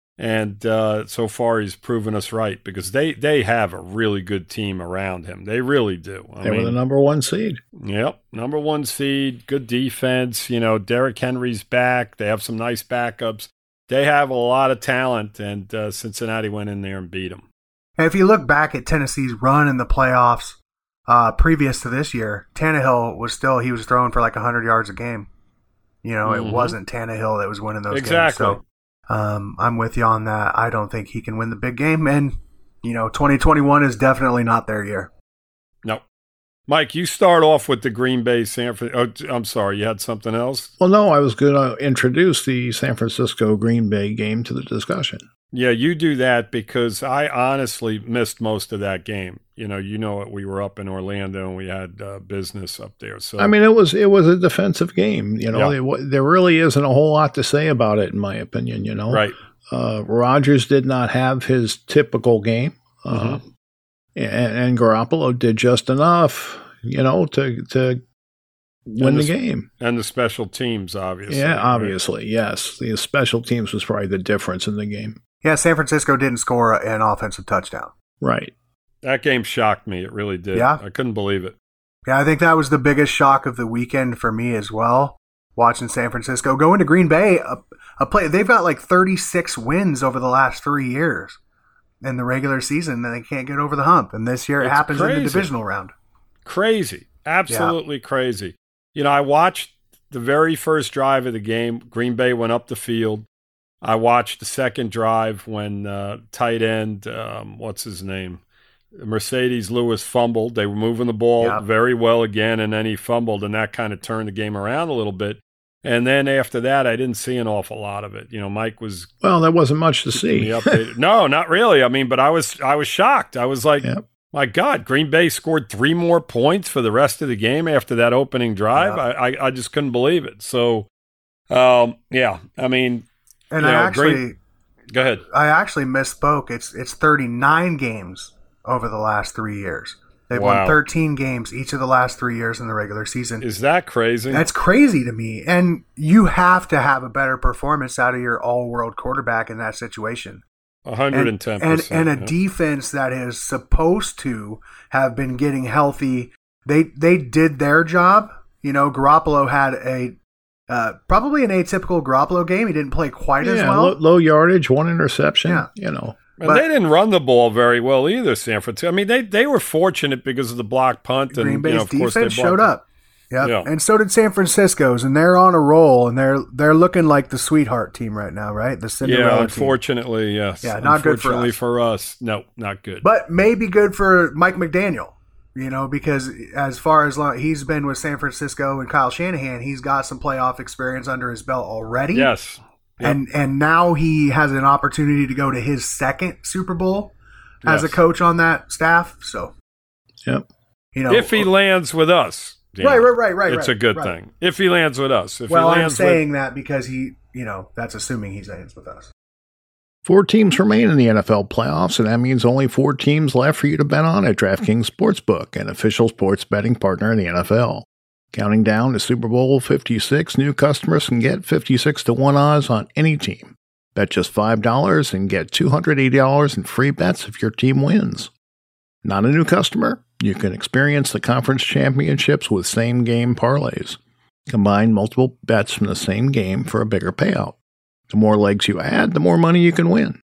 And uh, so far, he's proven us right because they, they have a really good team around him. They really do. I they mean, were the number one seed. Yep, number one seed, good defense. You know, Derrick Henry's back. They have some nice backups. They have a lot of talent, and uh, Cincinnati went in there and beat them. And if you look back at Tennessee's run in the playoffs uh, previous to this year, Tannehill was still, he was throwing for like one hundred yards a game. You know, mm-hmm. It wasn't Tannehill that was winning those exactly. games. So um, I'm with you on that. I don't think he can win the big game. And, you know, twenty twenty-one is definitely not their year. No. Mike, you start off with the Green Bay San Francisco. Oh, I'm sorry, you had something else? Well, no, I was going to introduce the San Francisco Green Bay game to the discussion. Yeah, you do that because I honestly missed most of that game. You know, you know it. We were up in Orlando and we had uh, business up there. So I mean, it was it was a defensive game. You know, yeah. it, there really isn't a whole lot to say about it, in my opinion. You know, right? Uh, Rodgers did not have his typical game, uh, mm-hmm. and, and Garoppolo did just enough, you know, to to win the, the game. And the special teams, obviously. Yeah, right? obviously, yes. The special teams was probably the difference in the game. Yeah, San Francisco didn't score an offensive touchdown. Right. That game shocked me. It really did. Yeah. I couldn't believe it. Yeah, I think that was the biggest shock of the weekend for me as well, watching San Francisco go into Green Bay. A, a play, they've got like thirty-six wins over the last three years in the regular season, and they can't get over the hump. And this year it It's happens crazy. in the divisional round. Crazy. Absolutely yeah. crazy. You know, I watched the very first drive of the game. Green Bay went up the field. I watched the second drive when uh, tight end, um, what's his name? Mercedes Lewis fumbled. They were moving the ball yeah. very well again, and then he fumbled, and that kind of turned the game around a little bit. And then after that, I didn't see an awful lot of it. You know, Mike was well. There wasn't much to see. No, not really. I mean, but I was I was shocked. I was like, yep. my God, Green Bay scored three more points for the rest of the game after that opening drive. Yeah. I, I I just couldn't believe it. So, um, yeah, I mean. And you I know, actually, great. Go ahead. I actually misspoke. It's it's thirty-nine games over the last three years. They've wow. won thirteen games each of the last three years in the regular season. Is that crazy? That's crazy to me. And you have to have a better performance out of your all-world quarterback in that situation. one hundred ten percent. And, and, and a yeah. defense that is supposed to have been getting healthy. They they did their job. You know, Garoppolo had a Uh, probably an atypical Garoppolo game. He didn't play quite yeah, as well. Low, low yardage, one interception. Yeah. You know, and but, they didn't run the ball very well either, San Francisco. I mean, they, they were fortunate because of the block punt. And, Green Bay's you know, of course, they defense showed up. Yep. Yeah. And so did San Francisco's, and they're on a roll, and they're they're looking like the sweetheart team right now, right? The Cinderella Yeah, unfortunately, team. yes. Yeah, not good for Unfortunately us. for us. No, not good. But maybe good for Mike McDaniel. You know, because as far as long, he's been with San Francisco and Kyle Shanahan, he's got some playoff experience under his belt already. Yes. Yep. And and now he has an opportunity to go to his second Super Bowl as Yes. a coach on that staff. So, yep. you know, If he lands with us. you right, know, right, right, right, It's right, a good right. thing. If he lands with us. If well, he I'm lands saying with, that because he, you know, that's assuming he lands with us. Four teams remain in the N F L playoffs, and that means only four teams left for you to bet on at DraftKings Sportsbook, an official sports betting partner in the N F L. Counting down to Super Bowl fifty-six, new customers can get fifty-six to one odds on any team. Bet just five dollars and get two hundred eighty dollars in free bets if your team wins. Not a new customer? You can experience the conference championships with same-game parlays. Combine multiple bets from the same game for a bigger payout. The more legs you add, the more money you can win.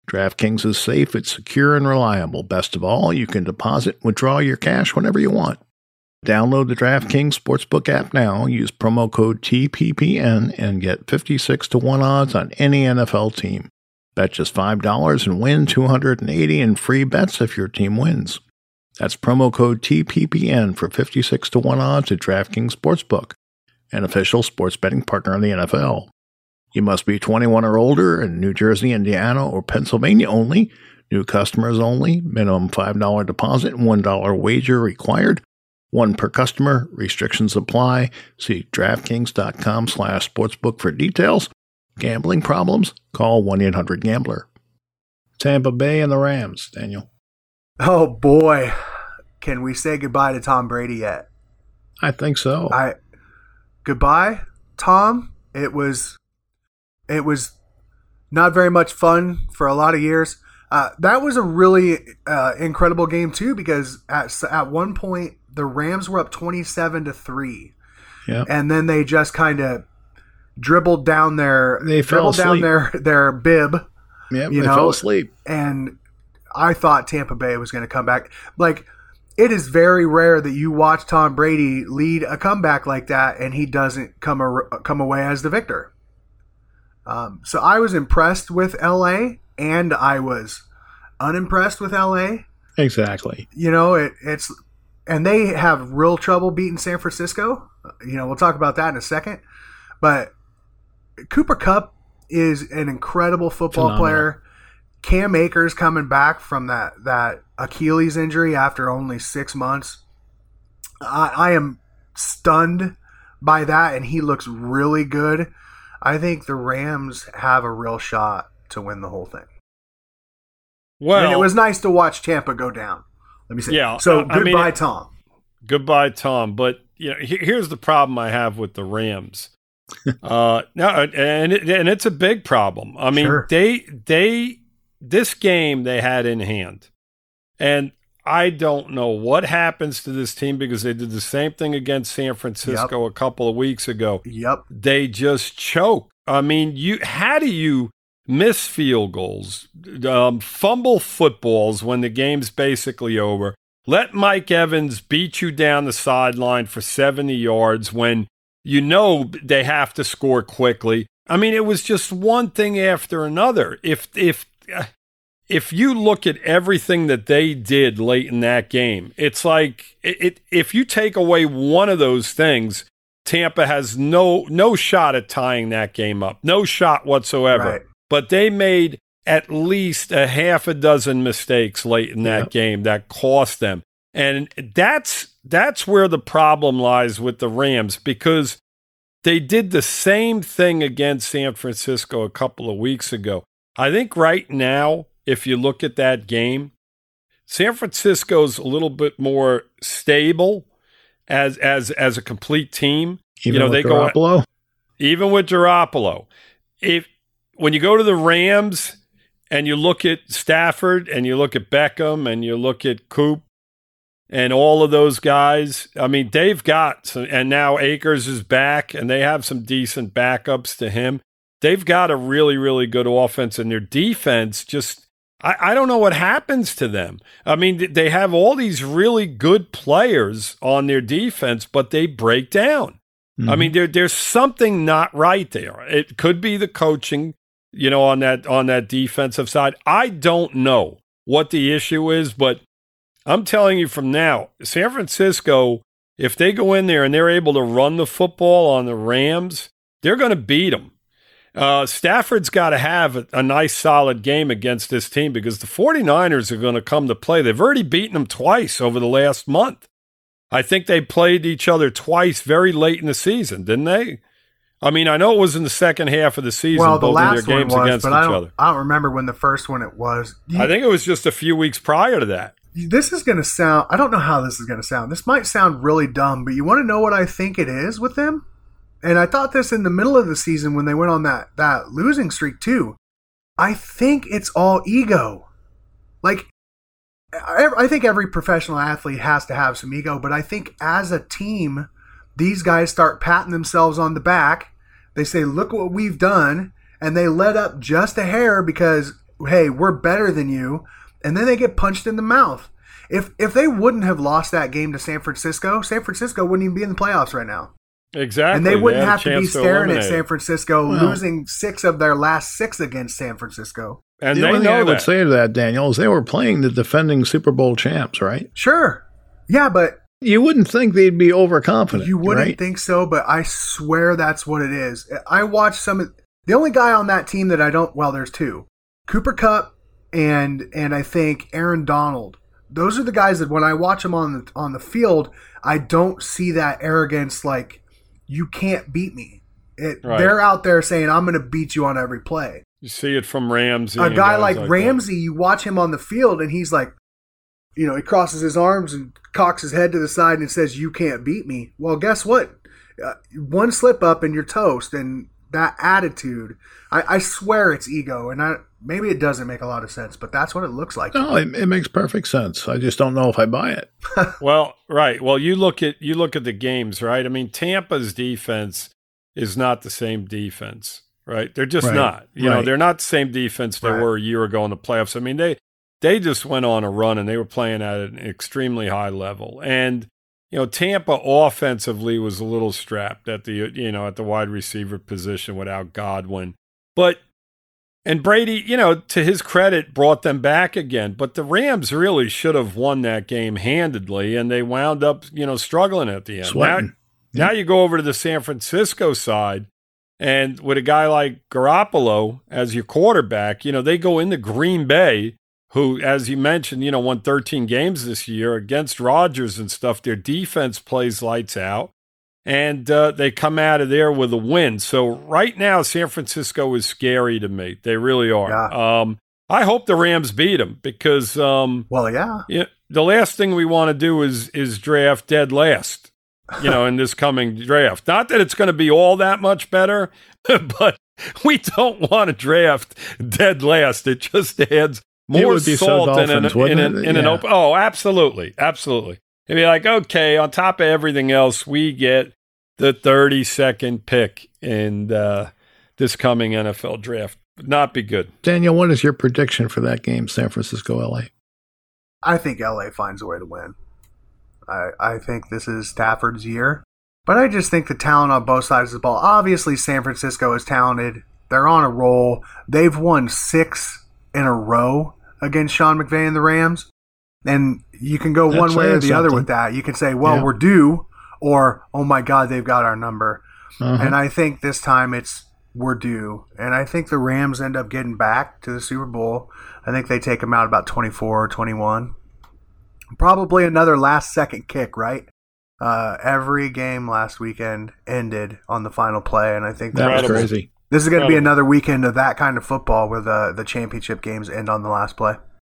DraftKings is safe, it's secure, and reliable. Best of all, you can deposit and withdraw your cash whenever you want. Download the DraftKings Sportsbook app now, use promo code T P P N, and get fifty-six to one odds on any N F L team. Bet just five dollars and win two hundred eighty in free bets if your team wins. That's promo code T P P N for fifty-six to one odds at DraftKings Sportsbook, an official sports betting partner of the N F L. You must be twenty-one or older in New Jersey, Indiana, or Pennsylvania only. New customers only. Minimum five dollars deposit and one dollar wager required. One per customer. Restrictions apply. See DraftKings.com slash sportsbook for details. Gambling problems? Call one eight hundred gambler. Tampa Bay and the Rams, Daniel. Oh, boy. Can we say goodbye to Tom Brady yet? I think so. I Goodbye, Tom. It was... It was not very much fun for a lot of years. Uh, that was a really uh, incredible game too, because at at one point the Rams were up twenty-seven to three, yeah, and then they just kind of dribbled down their they dribbled fell down asleep. their their bib. Yeah, you they know, fell asleep. And I thought Tampa Bay was going to come back. Like, it is very rare that you watch Tom Brady lead a comeback like that and he doesn't come a, come away as the victor. Um, so I was impressed with L A, and I was unimpressed with L A. Exactly. You know, it, it's and they have real trouble beating San Francisco. You know, we'll talk about that in a second. But Cooper Kupp is an incredible football Phenomenal. player. Cam Akers coming back from that, that Achilles injury after only six months. I, I am stunned by that, and he looks really good. I think the Rams have a real shot to win the whole thing. Well, and it was nice to watch Tampa go down. Let me say. Yeah, So I- I goodbye, mean, Tom. Goodbye, Tom. But you know, he- here's the problem I have with the Rams. uh, no, and it, and it's a big problem. I mean, Sure. they they this game they had in hand, and I don't know what happens to this team because they did the same thing against San Francisco a couple of weeks ago. Yep. They just choke. I mean, you how do you miss field goals, um, fumble footballs when the game's basically over? Let Mike Evans beat you down the sideline for seventy yards when you know they have to score quickly. I mean, it was just one thing after another. If if if you look at everything that they did late in that game, it's like it, it if you take away one of those things, Tampa has no no shot at tying that game up. No shot whatsoever. Right. But they made at least a half a dozen mistakes late in that Yep. game that cost them. And that's that's where the problem lies with the Rams, because they did the same thing against San Francisco a couple of weeks ago. I think right now, if you look at that game, San Francisco's a little bit more stable as as as a complete team. Even you know, with they Garoppolo? go even with Garoppolo. If when you go to the Rams and you look at Stafford and you look at Beckham and you look at Coop and all of those guys, I mean, they've got some, and now Akers is back and they have some decent backups to him. They've got a really, really good offense, and their defense just, I, I don't know what happens to them. I mean, they have all these really good players on their defense, but they break down. Mm-hmm. I mean, there, there's something not right there. It could be the coaching, you know, on that on that defensive side. I don't know what the issue is, but I'm telling you from now, San Francisco, if they go in there and they're able to run the football on the Rams, they're going to beat them. Uh, Stafford's got to have a, a nice, solid game against this team because the 49ers are going to come to play. They've already beaten them twice over the last month. I think they played each other twice very late in the season, didn't they? I mean, I know it was in the second half of the season, Well, the both last of their games one was, against but each I don't, other. I don't remember when the first one it was. You- I think it was just a few weeks prior to that. This is going to sound, I don't know how this is going to sound. This might sound really dumb, but you want to know what I think it is with them? And I thought this in the middle of the season when they went on that, that losing streak too. I think it's all ego. Like, I, I think every professional athlete has to have some ego, but I think as a team, these guys start patting themselves on the back. They say, look what we've done. And they let up just a hair because hey, we're better than you, and then they get punched in the mouth. If if they wouldn't have lost that game to San Francisco, San Francisco wouldn't even be in the playoffs right now. Exactly. And they wouldn't they have to be staring at San Francisco, well, losing six of their last six against San Francisco. And the they only know thing I that. would say to that, Daniel, is they were playing the defending Super Bowl champs, right? Sure. Yeah, but You wouldn't think they'd be overconfident. you wouldn't right? think so, but I swear that's what it is. I watched some of the only guy on that team that I don't well, there's two. Cooper Kupp and and I think Aaron Donald. Those are the guys that when I watch them on the on the field, I don't see that arrogance like you can't beat me. It, Right. They're out there saying I'm going to beat you on every play. You see it from Ramsey. A and guy guys like, that. Ramsey, you watch him on the field and he's like, you know, he crosses his arms and cocks his head to the side and says, "You can't beat me." Well, guess what? Uh, one slip up and you're toast. And that attitude, I, I swear it's ego. And I maybe it doesn't make a lot of sense, but that's what it looks like. No, it, it makes perfect sense. I just don't know if I buy it. Well, right. Well, you look at you look at the games, right? I mean, Tampa's defense is not the same defense, right? They're just Right. not. You know, Right. they're not the same defense they Right. were a year ago in the playoffs. I mean, they they just went on a run and they were playing at an extremely high level. And you know, Tampa offensively was a little strapped at the you know at the wide receiver position without Godwin, but. And Brady, you know, to his credit, brought them back again. But the Rams really should have won that game handedly, and they wound up, you know, struggling at the end. Sweating. Now, now you go over to the San Francisco side, and with a guy like Garoppolo as your quarterback, you know, they go into Green Bay, who, as you mentioned, you know, won thirteen games this year against Rodgers and stuff. Their defense plays lights out. And uh, they come out of there with a win. So right now, San Francisco is scary to me. They really are. Yeah. Um, I hope the Rams beat them because um, Well, yeah. yeah, the last thing we want to do is is draft dead last, you know, in this coming draft. Not that it's going to be all that much better, but we don't want to draft dead last. It just adds It more would be so salt in an, Dolphins, wouldn't in an, it? in an Yeah. open. Oh, absolutely. Absolutely. It'd be like, okay, on top of everything else, we get the thirty-second pick in uh, this coming N F L draft. Would not be good. Daniel, what is your prediction for that game, San Francisco L A? I think L A finds a way to win. I, I think this is Stafford's year. But I just think the talent on both sides of the ball. Obviously, San Francisco is talented. They're on a roll. They've won six in a row against Sean McVay and the Rams. And you can go That's one way or the saying other something. with that. You can say, well, Yeah. we're due, or, oh my God, they've got our number. Uh-huh. And I think this time it's we're due. And I think the Rams end up getting back to the Super Bowl. I think they take them out about twenty-four or twenty-one. Probably another last second kick, right? Uh, every game last weekend ended on the final play. And I think That was Incredible. crazy. this is going to be Incredible. another weekend of that kind of football where the, the championship games end on the last play.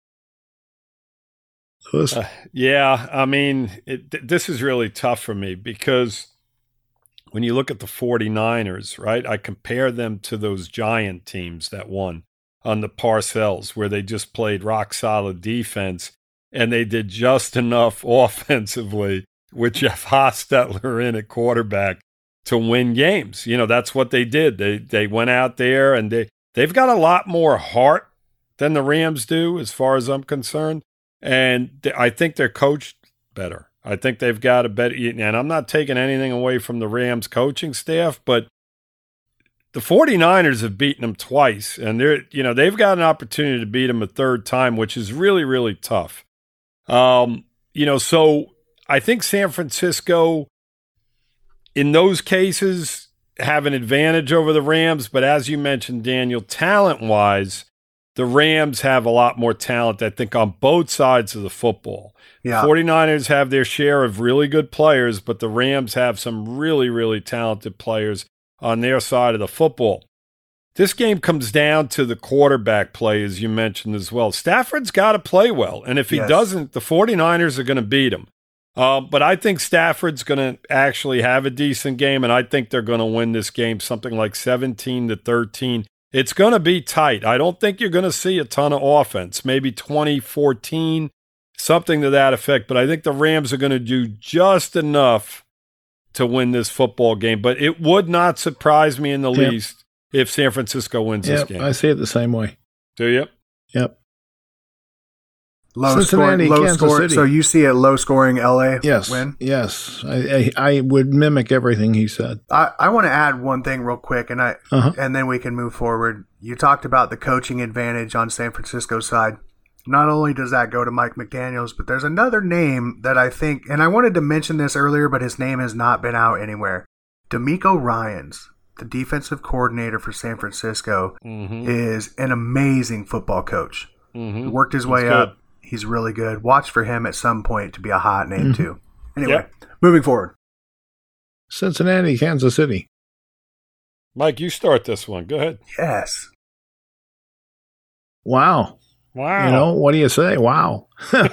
Lewis? Uh, yeah, I mean, it, th- this is really tough for me because when you look at the 49ers, right, I compare them to those giant teams that won on the Parcells where they just played rock solid defense and they did just enough offensively with Jeff Hostetler in at quarterback to win games. You know, that's what they did. They they went out there and they, they've got a lot more heart than the Rams do as far as I'm concerned. And th- I think they're coached better. I think they've got a better, and I'm not taking anything away from the Rams coaching staff, but the 49ers have beaten them twice, and they're, you know, they've got an opportunity to beat them a third time, which is really, really tough. Um, you know, so I think San Francisco, in those cases, have an advantage over the Rams, but as you mentioned, Daniel, talent-wise, the Rams have a lot more talent, I think, on both sides of the football. Yeah. 49ers have their share of really good players, but the Rams have some really, really talented players on their side of the football. This game comes down to the quarterback play, as you mentioned as well. Stafford's got to play well, and if he Yes. doesn't, the 49ers are going to beat him. Uh, but I think Stafford's going to actually have a decent game, and I think they're going to win this game something like seventeen to thirteen. It's going to be tight. I don't think you're going to see a ton of offense, maybe twenty fourteen, something to that effect. But I think the Rams are going to do just enough to win this football game. But it would not surprise me in the Yep. least if San Francisco wins Yep, this game. I see it the same way. Do you? Yep. Low Cincinnati, scoring, low Kansas score. City. So you see a low scoring L A Yes. win? Yes. I, I I would mimic everything he said. I, I want to add one thing real quick, and I Uh-huh. and then we can move forward. You talked about the coaching advantage on San Francisco's side. Not only does that go to Mike McDaniels, but there's another name that I think, and I wanted to mention this earlier, but his name has not been out anywhere. DeMeco Ryans, the defensive coordinator for San Francisco, Mm-hmm. is an amazing football coach. Mm-hmm. He worked his way That's up. good. He's really good. Watch for him at some point to be a hot name, Mm-hmm. too. Anyway, Yep. moving forward. Cincinnati, Kansas City. Mike, you start this one. Go ahead. Yes. Wow. Wow. You know, what do you say? Wow.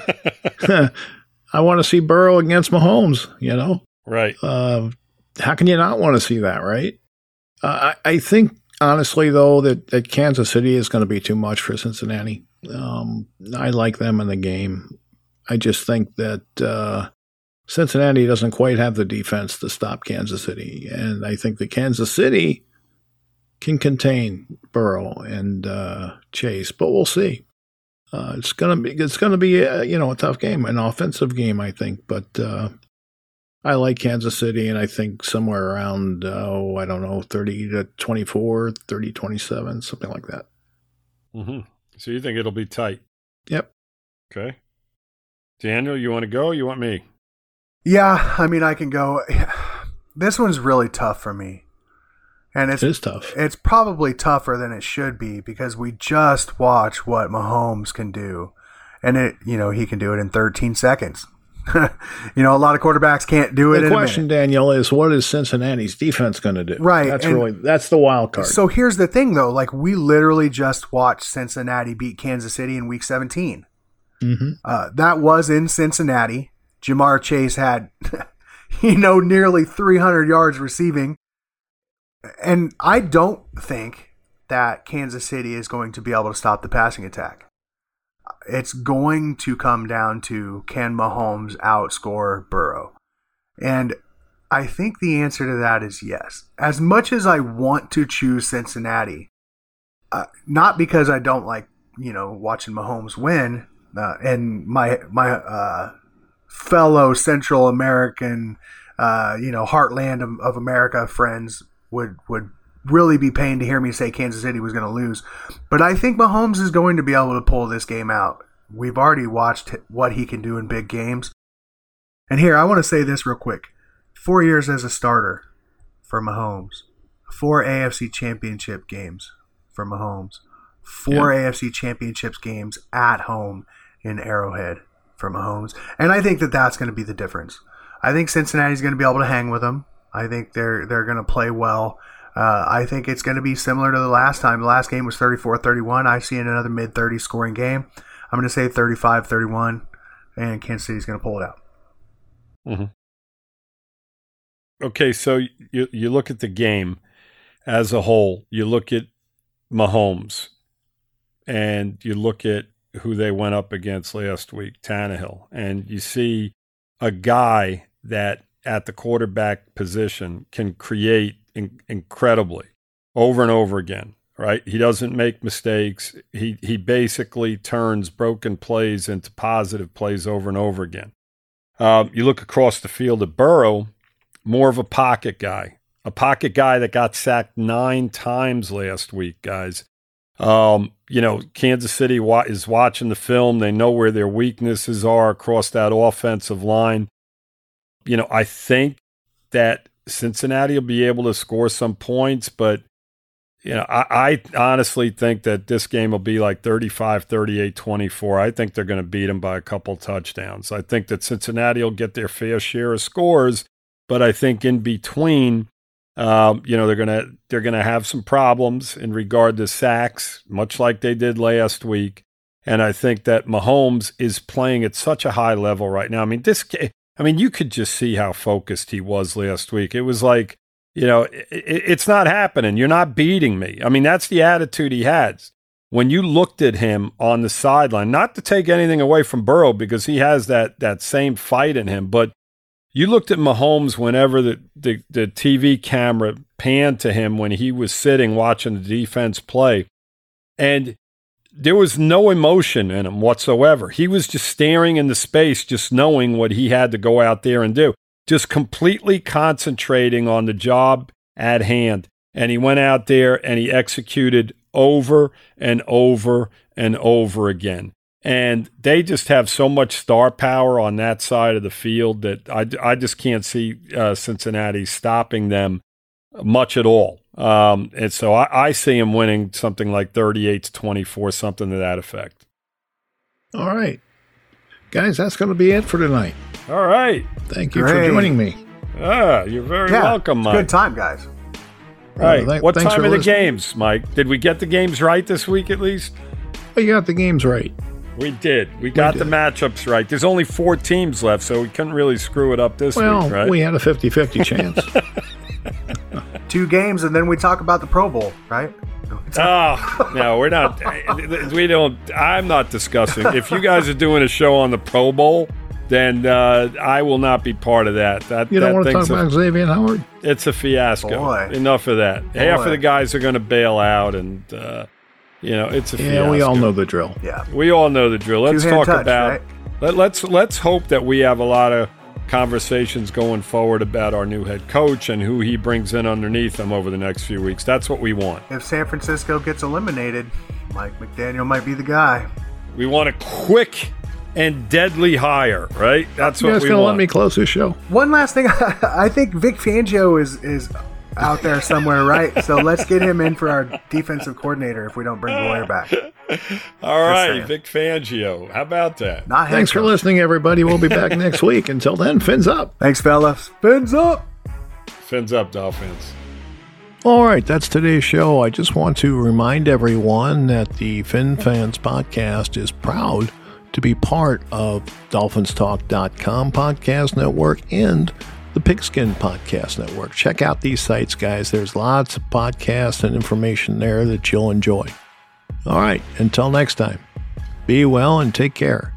I want to see Burrow against Mahomes, you know. Right. Uh, how can you not want to see that, right? Uh, I, I think, honestly, though, that, that Kansas City is going to be too much for Cincinnati. Um, I like them in the game. I just think that uh, Cincinnati doesn't quite have the defense to stop Kansas City. And I think that Kansas City can contain Burrow and uh, Chase, but we'll see. Uh, it's gonna be it's gonna be a, you know a tough game, an offensive game, I think. But uh, I like Kansas City, and I think somewhere around oh I don't know thirty to twenty-four, thirty twenty-seven, something like that. Mm-hmm. So you think it'll be tight? Yep. Okay. Daniel, you want to go? Or you want me? Yeah, I mean, I can go. This one's really tough for me. And it's It is tough. It's probably tougher than it should be because we just watched what Mahomes can do. And it, you know, he can do it in thirteen seconds. You know, a lot of quarterbacks can't do it The in question, a minute. Daniel, is what is Cincinnati's defense going to do? Right, That's and- really that's the wild card. So here's the thing, though. Like, we literally just watched Cincinnati beat Kansas City in week seventeen. mm-hmm. Uh, that was in Cincinnati. Jamar Chase had, you know, nearly three hundred yards receiving. And I don't think that Kansas City is going to be able to stop the passing attack. It's going to come down to, can Mahomes outscore Burrow? And I think the answer to that is yes. As much as I want to choose Cincinnati, uh, not because I don't like, you know, watching Mahomes win, uh, and my my uh, fellow Central American, uh, you know, heartland of, of America friends would would really be pained to hear me say Kansas City was going to lose. But I think Mahomes is going to be able to pull this game out. We've already watched what he can do in big games. And here, I want to say this real quick. Four years as a starter for Mahomes. Four A F C championship games for Mahomes. Four Yeah. A F C championships games at home in Arrowhead for Mahomes. And I think that that's going to be the difference. I think Cincinnati's going to be able to hang with them. I think they're they're going to play well. Uh, I think it's going to be similar to the last time. The last game was thirty-four thirty-one. I see another mid-thirties scoring game. I'm going to say thirty-five thirty-one, and Kansas City's going to pull it out. Mm-hmm. Okay, so you you look at the game as a whole. You look at Mahomes, and you look at who they went up against last week, Tannehill, and you see a guy that at the quarterback position can create in- incredibly over and over again, right? He doesn't make mistakes. He he basically turns broken plays into positive plays over and over again. Um, you look across the field at Burrow, more of a pocket guy, a pocket guy that got sacked nine times last week, guys. Um, you know, Kansas City wa- is watching the film. They know where their weaknesses are across that offensive line. You know, I think that Cincinnati will be able to score some points, but, you know, I, I honestly think that this game will be like thirty-five, thirty-eight, twenty-four. I think they're going to beat them by a couple touchdowns. I think that Cincinnati will get their fair share of scores, but I think in between, um, you know, they're going to they're going to have some problems in regard to sacks, much like they did last week. And I think that Mahomes is playing at such a high level right now. I mean, this I mean, you could just see how focused he was last week. It was like, you know, it, it's not happening. You're not beating me. I mean, that's the attitude he has. When you looked at him on the sideline, not to take anything away from Burrow because he has that that same fight in him, but you looked at Mahomes whenever the, the, the T V camera panned to him when he was sitting watching the defense play, and there was no emotion in him whatsoever. He was just staring into space, just knowing what he had to go out there and do, just completely concentrating on the job at hand. And he went out there and he executed over and over and over again. And they just have so much star power on that side of the field that I, I just can't see uh, Cincinnati stopping them much at all. Um, and so I, I see him winning something like thirty-eight to twenty-four, something to that effect. All right. Guys, that's going to be it for tonight. All right. Thank you Great. for joining me. Ah, you're very Yeah, welcome, it's Mike. good time, guys. Right. Well, th- what thanks time for are the listening. games, Mike? Did we get the games right this week at least? Oh, you got the games right. We did. We got did. the matchups right. There's only four teams left, so we couldn't really screw it up this Well, week, right? we had a fifty-fifty chance. Two games, and then we talk about the Pro Bowl, right? Oh, no, we're not. We don't. I'm not discussing. If you guys are doing a show on the Pro Bowl, then uh, I will not be part of that. That You don't that want to talk thing's a- about Xavier Howard? It's a fiasco. Boy. Enough of that. Half of Boy. the guys are going to bail out, and uh, you know it's a Yeah, fiasco. we all know the drill. Yeah. We all know the drill. Let's Two-hand talk touch, about. right? Let, let's let's hope that we have a lot of conversations going forward about our new head coach and who he brings in underneath him over the next few weeks. That's what we want. If San Francisco gets eliminated, Mike McDaniel might be the guy. We want a quick and deadly hire, right? That's You what guys we going to let want. me close this show? One last thing, I think Vic Fangio is is out there somewhere, right? So let's get him in for our defensive coordinator if we don't bring Boyer back. All right, saying. Vic Fangio. How about that? Not head Thanks for coach. listening, everybody. We'll be back next week. Until then, fins up. Thanks, fellas. Fins up. Fins up, Dolphins. All right, that's today's show. I just want to remind everyone that the Fin Fans podcast is proud to be part of Dolphins Talk dot com podcast network and the Pigskin Podcast Network. Check out these sites, guys. There's lots of podcasts and information there that you'll enjoy. All right, until next time, be well and take care.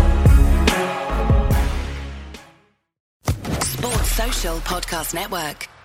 Sports Social Podcast Network.